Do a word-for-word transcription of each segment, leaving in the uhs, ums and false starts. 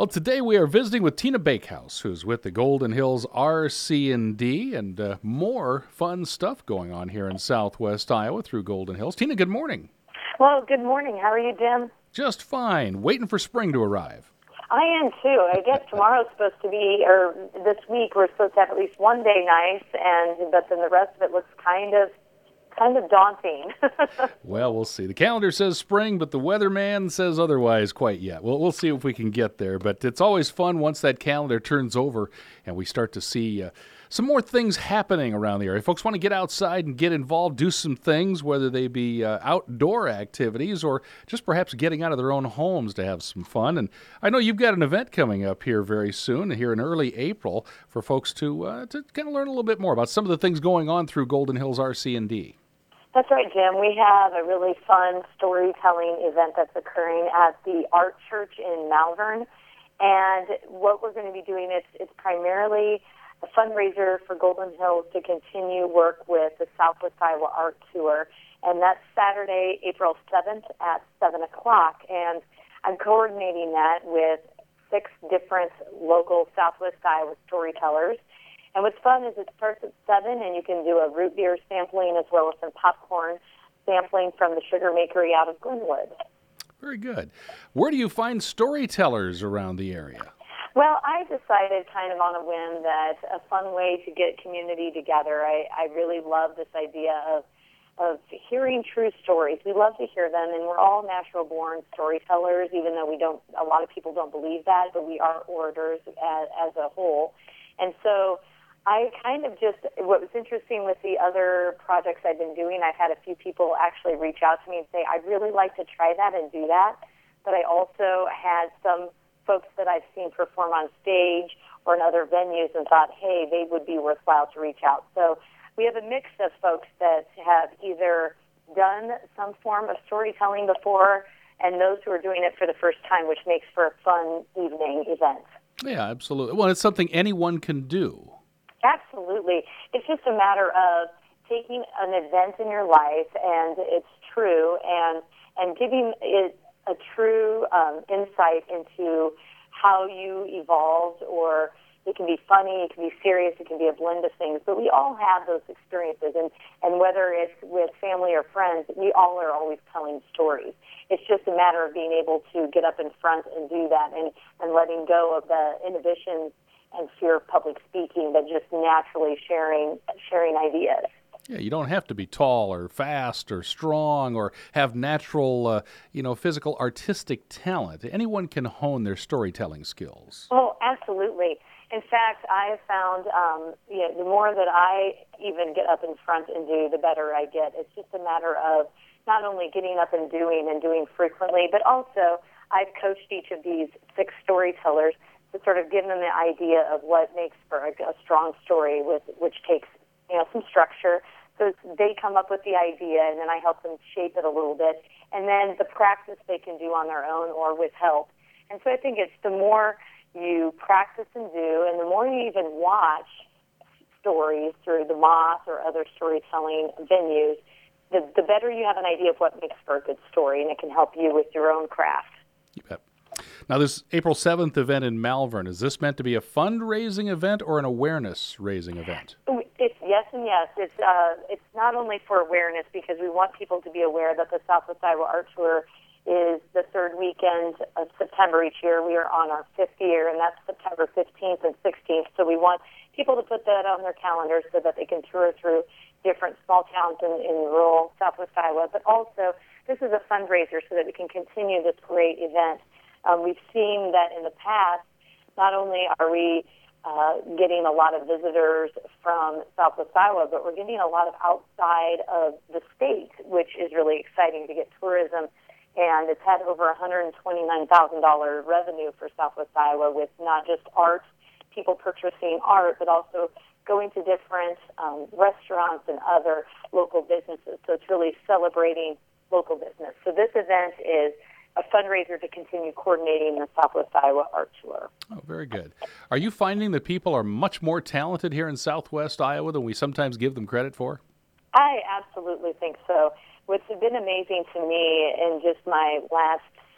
Well, today we are visiting with Tina Bakehouse, who's with the Golden Hills R C and D, and uh, more fun stuff going on here in Southwest Iowa through Golden Hills. Tina, good morning. Well, good morning. How are you, Jim? Just fine. Waiting for spring to arrive. I am too. I guess tomorrow's supposed to be, or this week we're supposed to have at least one day nice, and but then the rest of it looks kind of, kind of daunting. Well, we'll see. The calendar says spring, but the weatherman says otherwise quite yet. Well, we'll see if we can get there. But it's always fun once that calendar turns over and we start to see uh, some more things happening around the area. Folks want to get outside and get involved, do some things, whether they be uh, outdoor activities or just perhaps getting out of their own homes to have some fun. And I know you've got an event coming up here very soon, here in early April, for folks to uh, to kind of learn a little bit more about some of the things going on through Golden Hills R C and D. That's right, Jim. We have a really fun storytelling event that's occurring at the Art Church in Malvern. And what we're going to be doing is it's primarily a fundraiser for Golden Hills to continue work with the Southwest Iowa Art Tour. And that's Saturday, April seventh at seven o'clock. And I'm coordinating that with six different local Southwest Iowa storytellers. And what's fun is it starts at seven, and you can do a root beer sampling as well as some popcorn sampling from the Sugar Makery out of Glenwood. Very good. Where do you find storytellers around the area? Well, I decided kind of on a whim that a fun way to get community together, I, I really love this idea of of hearing true stories. We love to hear them, and we're all natural-born storytellers, even though we don't, a lot of people don't believe that, but we are orators as, as a whole. And so I kind of just, what was interesting with the other projects I've been doing, I've had a few people actually reach out to me and say, I'd really like to try that and do that. But I also had some folks that I've seen perform on stage or in other venues and thought, hey, they would be worthwhile to reach out. So we have a mix of folks that have either done some form of storytelling before and those who are doing it for the first time, which makes for a fun evening event. Yeah, absolutely. Well, it's something anyone can do. Absolutely. It's just a matter of taking an event in your life, and it's true, and and giving it a true um, insight into how you evolved, or it can be funny, it can be serious, it can be a blend of things, but we all have those experiences, and, and whether it's with family or friends, we all are always telling stories. It's just a matter of being able to get up in front and do that, and, and letting go of the inhibitions and fear of public speaking, but just naturally sharing sharing ideas. Yeah, you don't have to be tall or fast or strong or have natural, uh, you know, physical artistic talent. Anyone can hone their storytelling skills. Oh, absolutely. In fact, I have found um, you know, the more that I even get up in front and do, the better I get. It's just a matter of not only getting up and doing and doing frequently, but also I've coached each of these six storytellers to sort of give them the idea of what makes for a, a strong story, with which takes you know some structure. So they come up with the idea, and then I help them shape it a little bit, and then the practice they can do on their own or with help. And so I think it's the more you practice and do, and the more you even watch stories through the Moth or other storytelling venues, the, the better you have an idea of what makes for a good story, and it can help you with your own craft. You bet. Now, this April seventh event in Malvern, is this meant to be a fundraising event or an awareness-raising event? It's yes and yes. It's uh, it's not only for awareness, because we want people to be aware that the Southwest Iowa Art Tour is the third weekend of September each year. We are on our fifth year, and that's September fifteenth and sixteenth. So we want people to put that on their calendars so that they can tour through different small towns in, in rural Southwest Iowa. But also, this is a fundraiser so that we can continue this great event. Um, we've seen that in the past, not only are we uh, getting a lot of visitors from Southwest Iowa, but we're getting a lot of outside of the state, which is really exciting to get tourism. And it's had over one hundred twenty-nine thousand dollars revenue for Southwest Iowa, with not just art, people purchasing art, but also going to different um, restaurants and other local businesses. So it's really celebrating local business. So this event is a fundraiser to continue coordinating the Southwest Iowa Art Tour. Oh, very good. Are you finding that people are much more talented here in Southwest Iowa than we sometimes give them credit for? I absolutely think so. What's been amazing to me in just my last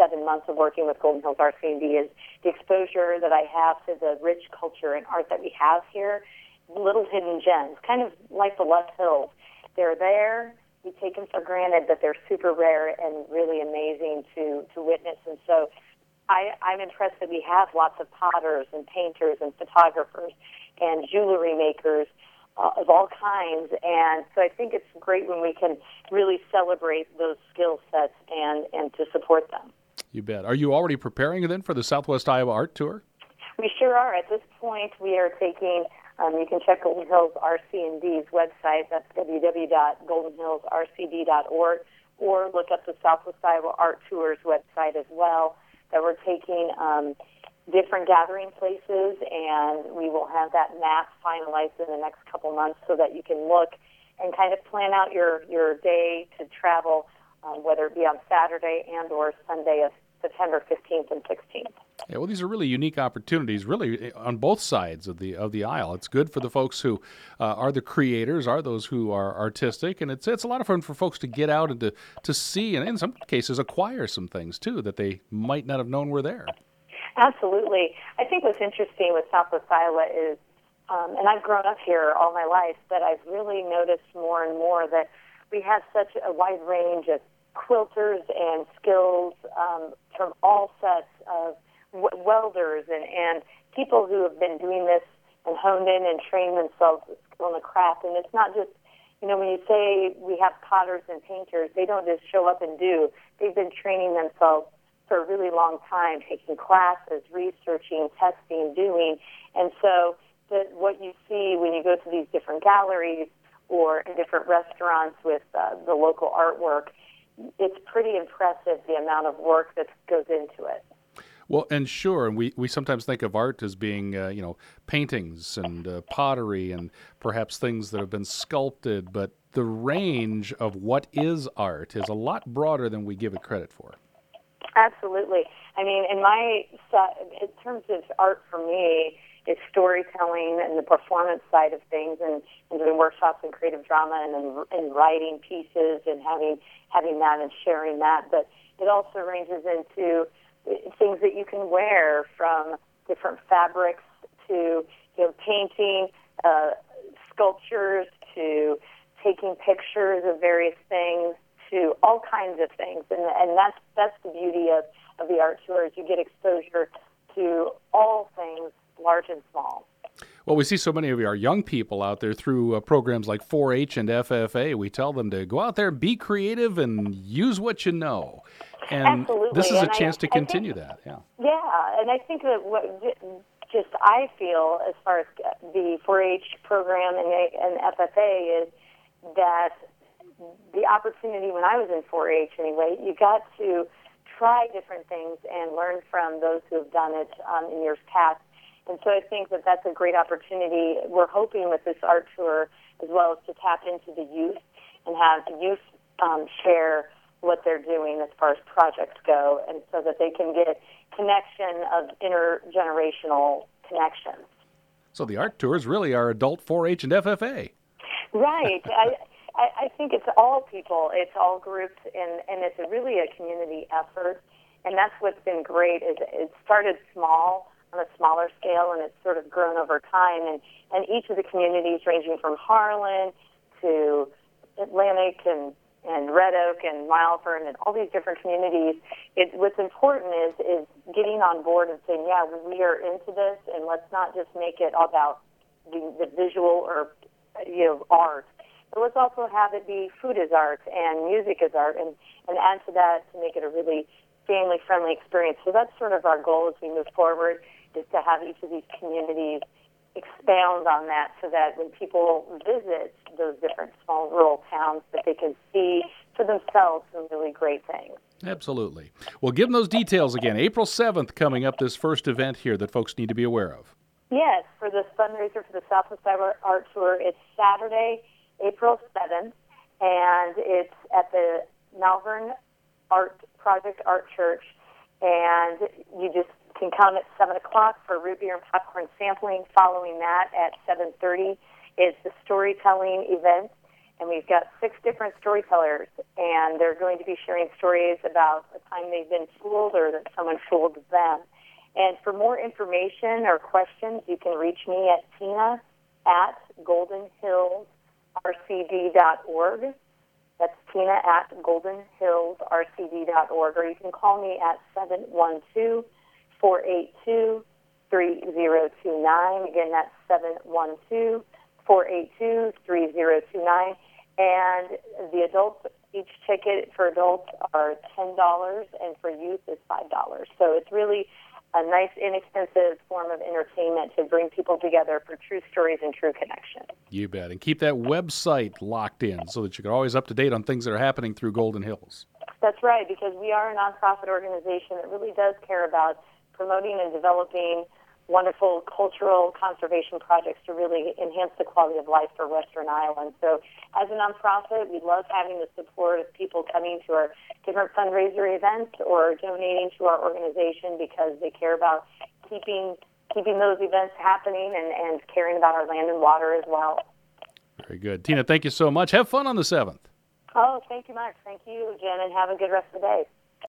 seven months of working with Golden Hills R C and D is the exposure that I have to the rich culture and art that we have here, little hidden gems, kind of like the Left Hills. They're there. We take them for granted, but they're super rare and really amazing to, to witness. And so I, I'm impressed that we have lots of potters and painters and photographers and jewelry makers uh, of all kinds. And so I think it's great when we can really celebrate those skill sets and, and to support them. You bet. Are you already preparing then for the Southwest Iowa Art Tour? We sure are. At this point, we are taking... Um, you can check Golden Hills R C and D's website. That's w w w dot golden hills r c d dot org, or look up the Southwest Iowa Art Tours website as well. That we're taking um, different gathering places, and we will have that map finalized in the next couple months so that you can look and kind of plan out your, your day to travel, um, whether it be on Saturday and or Sunday of September fifteenth and sixteenth. Yeah, well, these are really unique opportunities, really on both sides of the of the aisle. It's good for the folks who uh, are the creators, are those who are artistic, and it's it's a lot of fun for folks to get out and to, to see, and in some cases acquire some things too that they might not have known were there. Absolutely. I think what's interesting with Southwest Iowa is, um, and I've grown up here all my life, but I've really noticed more and more that we have such a wide range of quilters and skills um, from all sets of welders and, and people who have been doing this and honed in and trained themselves on the craft. And it's not just, you know, when you say we have potters and painters, they don't just show up and do. They've been training themselves for a really long time, taking classes, researching, testing, doing. And so the, what you see when you go to these different galleries or in different restaurants with uh, the local artwork, it's pretty impressive the amount of work that goes into it. Well, and sure, and we, we sometimes think of art as being, uh, you know, paintings and uh, pottery and perhaps things that have been sculpted, but the range of what is art is a lot broader than we give it credit for. Absolutely. I mean, in my, in terms of art for me, it's storytelling and the performance side of things, and, and doing workshops in creative drama and, and writing pieces and having having that and sharing that. But it also ranges into things that you can wear, from different fabrics to, you know, painting, uh, sculptures, to taking pictures of various things, to all kinds of things. And, and that's that's the beauty of, of the art tour, is you get exposure to all things, large and small. Well, we see so many of our young people out there through uh, programs like four H and F F A. We tell them to go out there, be creative, and use what you know. And Absolutely. This is and a chance I, to continue think, that. Yeah. Yeah, and I think that what just I feel as far as the four H program and, and F F A is that the opportunity when I was in four H anyway, you got to try different things and learn from those who have done it um, in years past. And so I think that that's a great opportunity. We're hoping with this art tour as well as to tap into the youth and have youth um, share what they're doing as far as projects go, and so that they can get connection of intergenerational connections. So the art tours really are adult four H and F F A. Right. I, I, I think it's all people. It's all groups, and, and it's a really a community effort. And that's what's been great is it started small, on a smaller scale, and it's sort of grown over time. And, and each of the communities, ranging from Harlan to Atlantic and, and Red Oak and Mileford and all these different communities, it, what's important is, is getting on board and saying, yeah, we are into this, and let's not just make it all about the, the visual or, you know, art. But let's also have it be food is art and music is art, and, and add to that to make it a really family-friendly experience. So that's sort of our goal as we move forward, is to have each of these communities expound on that, so that when people visit those different small rural towns, that they can see for themselves some really great things. Absolutely. Well, give them those details again. April seventh coming up, this first event here that folks need to be aware of. Yes, for the fundraiser for the Southwest Iowa Art Tour, it's Saturday, April seventh, and it's at the Malvern Art Project Art Church, and you just can come at seven o'clock for root beer and popcorn sampling. Following that at seven thirty is the storytelling event, And we've got six different storytellers, and they're going to be sharing stories about the time they've been fooled or that someone fooled them. And for more information or questions, you can reach me at Tina at golden hills r c d dot org. That's Tina at golden hills r c d dot org. Or you can call me at seven one two, four eight two, three zero two nine. Again, that's seven one two, four eight two, three zero two nine. And the adults, each ticket for adults are ten dollars, and for youth is five dollars. So it's really a nice, inexpensive form of entertainment to bring people together for true stories and true connection. You bet. And keep that website locked in so that you can always up to date on things that are happening through Golden Hills. That's right, because we are a nonprofit organization that really does care about promoting and developing wonderful cultural conservation projects to really enhance the quality of life for Western Iowa. So as a nonprofit, we love having the support of people coming to our different fundraiser events or donating to our organization because they care about keeping keeping those events happening and, and caring about our land and water as well. Very good. Tina, thank you so much. Have fun on the seventh. Oh, thank you much. Thank you, Jen, and have a good rest of the day.